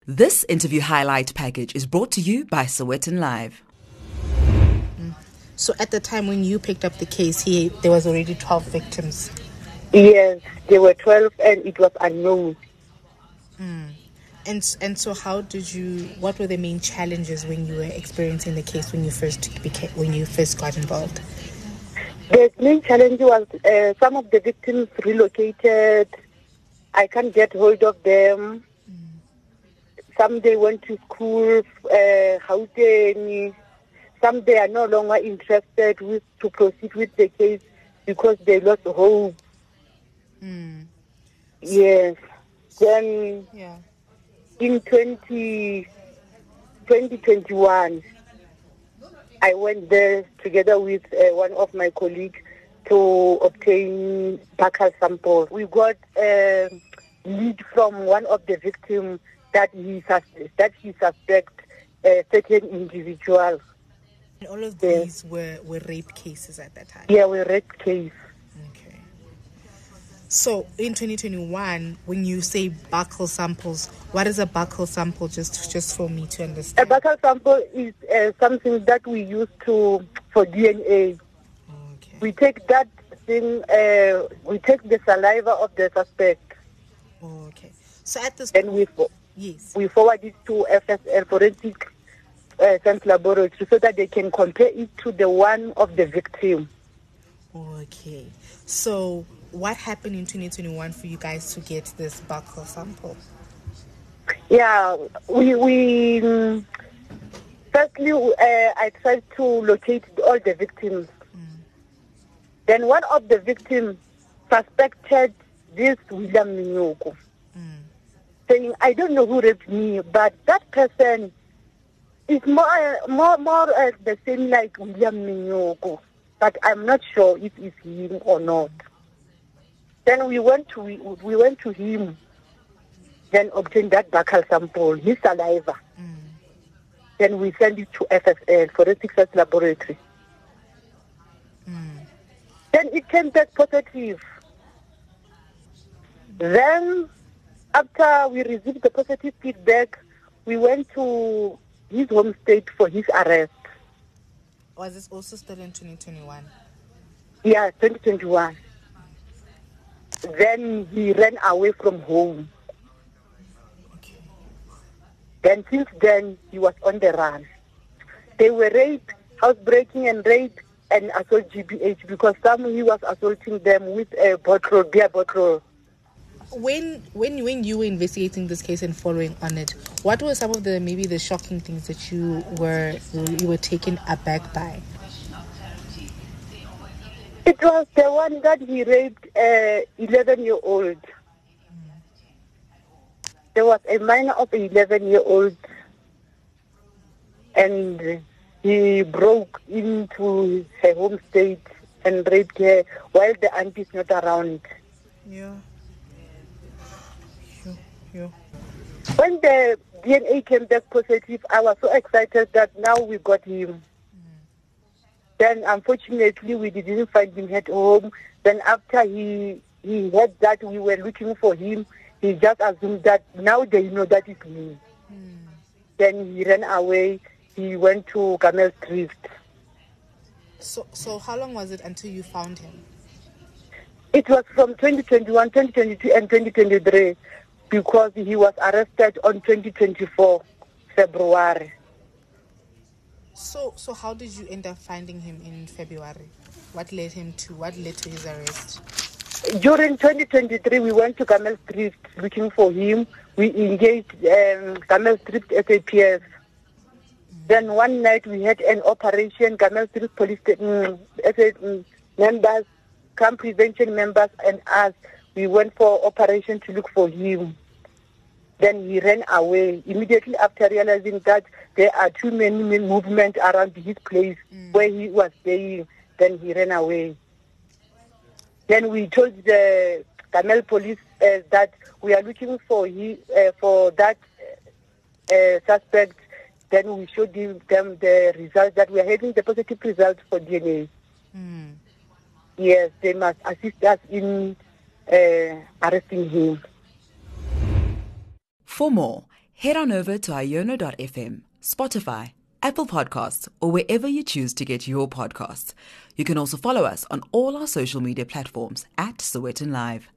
This interview highlight package is brought to you by Sowetan Live. So at the time when you picked up the case, there was already 12 victims. Yes, there were 12 and it was unknown. And so what were the main challenges when you were experiencing the case when you first got involved? The main challenge was some of the victims relocated. I can't get hold of them. Some they went to school, Gauteng. Some they are no longer interested to proceed with the case because they lost hope. Yes. Then in 2021, I went there together with one of my colleagues to obtain buccal sample. We got a lead from one of the victims that he suspect a certain individual. And all of these were rape cases at that time? Yeah, were rape cases. Okay. So in 2021, when you say buccal samples, what is a buccal sample, just for me to understand? A buccal sample is something that we use for DNA. Okay. We take that thing, we take the saliva of the suspect. Okay. So at this point, we forward it to FSL, Forensic Science Laboratory, so that they can compare it to the one of the victim. Okay. So what happened in 2021 for you guys to get this buccal sample? Yeah, we firstly, I tried to locate all the victims. Then one of the victims suspected this William Minyoko, saying, I don't know who raped me, but that person is more the same like William Minyoko, but I'm not sure if it's him or not. Then we went to him, then obtained that buccal sample, his saliva. Then we sent it to FSL, Forensic Science Laboratory. Then it came back positive. Then, after we received the positive feedback, we went to his home state for his arrest. Was this also still in 2021? Yeah, 2021. Then he ran away from home. Okay. Then since then, he was on the run. They were raped, housebreaking and rape, and assault GBH, because he was assaulting them with a beer bottle. When you were investigating this case and following on it, what were some of the shocking things that you were taken aback by? It was the one that he raped 11-year-old. There was a minor of 11-year-old, and he broke into her home state and raped her while the auntie is not around. Yeah. When the DNA came back positive, I was so excited that now we got him. Then, unfortunately, we didn't find him at home. Then after he heard that we were looking for him, he just assumed that now they know that it's me. Then he ran away. He went to Camel Drift. So how long was it until you found him? It was from 2021, 2022, and 2023, because he was arrested on 2024, February. So how did you end up finding him in February? What led to his arrest? During 2023, we went to Camel Drift looking for him. We engaged Camel Drift SAPS. Then one night we had an operation, Camel Drift Police members, crime prevention members, and us. We went for operation to look for him. Then he ran away. Immediately after realizing that there are too many movement around his place where he was staying, then he ran away. Then we told the Camel police that we are looking for that suspect. Then we showed them the result that we are having the positive result for DNA. Yes, they must assist us in arresting him. For more, Head on over to iono.fm, Spotify, Apple Podcasts, or wherever you choose to get your podcasts. You can also follow us on all our social media platforms at Sowetan Live.